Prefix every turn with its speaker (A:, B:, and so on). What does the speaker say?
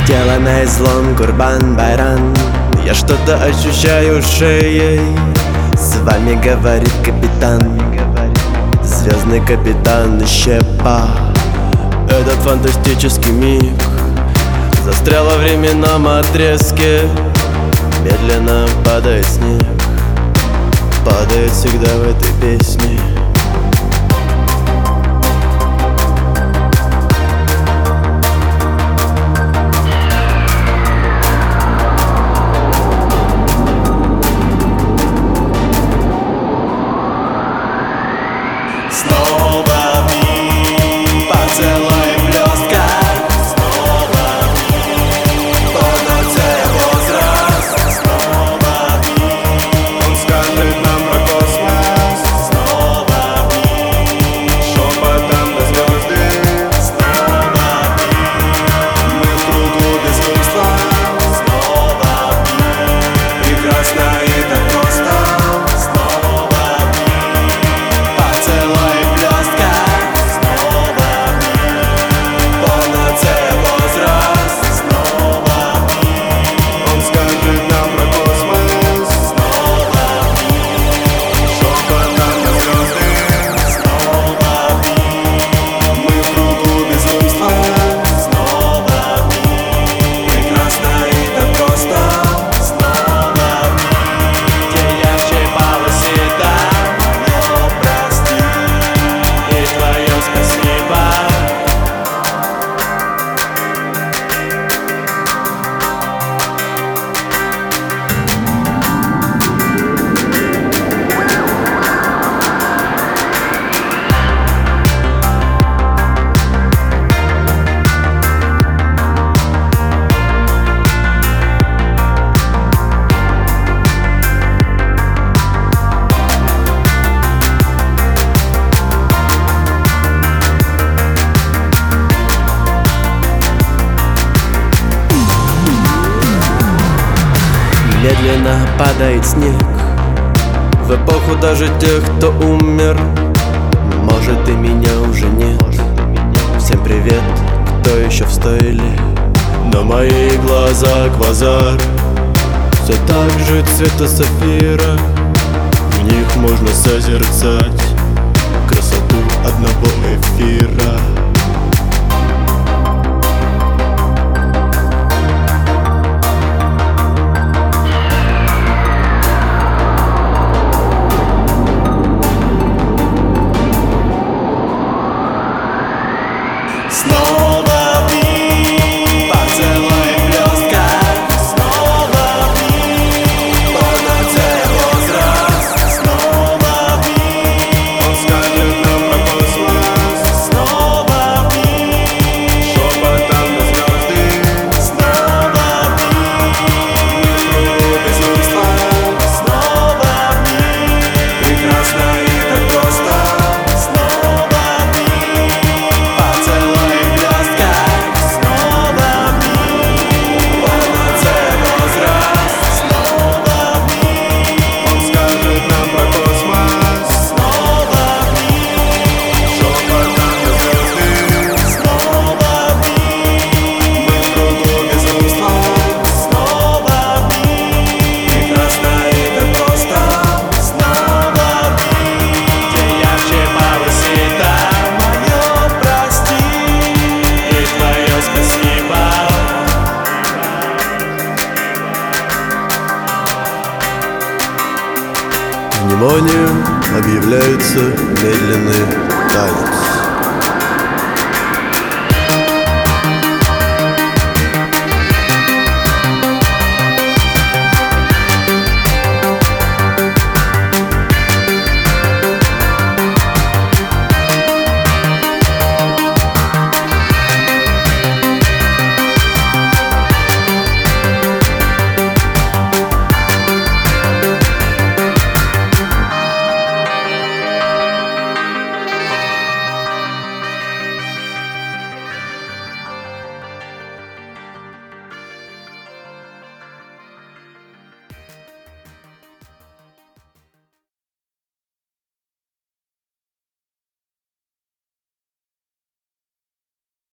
A: Тело на излом, Курбан-Байрам. Я что-то ощущаю шеей. С вами говорит капитан, звездный капитан Щепа. Этот фантастический миг застрял во временном отрезке. Медленно падает снег, падает всегда в этой песне.
B: Снова миг, поцелуй блестка. Снова миг, полноте возраст. Снова миг, он скажет нам про космос. Снова миг, шепотом до звезды. Снова миг, мы в кругу безумства. Снова миг, прекрасно и так просто.
A: Медленно падает снег в эпоху даже тех, кто умер. Может, и меня уже нет. Всем привет, кто еще в стойле. Но мои глаза квазар, все так же цвета сапфира. В них можно созерцать красоту одного эфира.
B: Снова миг, поцелуй блестка. Снова миг, полноте возраст. Снова миг, он скажет нам про космос. Снова миг, шепотом до звезды. Снова миг, мы в кругу безумства. Снова миг, прекрасно и так просто.
A: Внимание, объявляется медленный танец.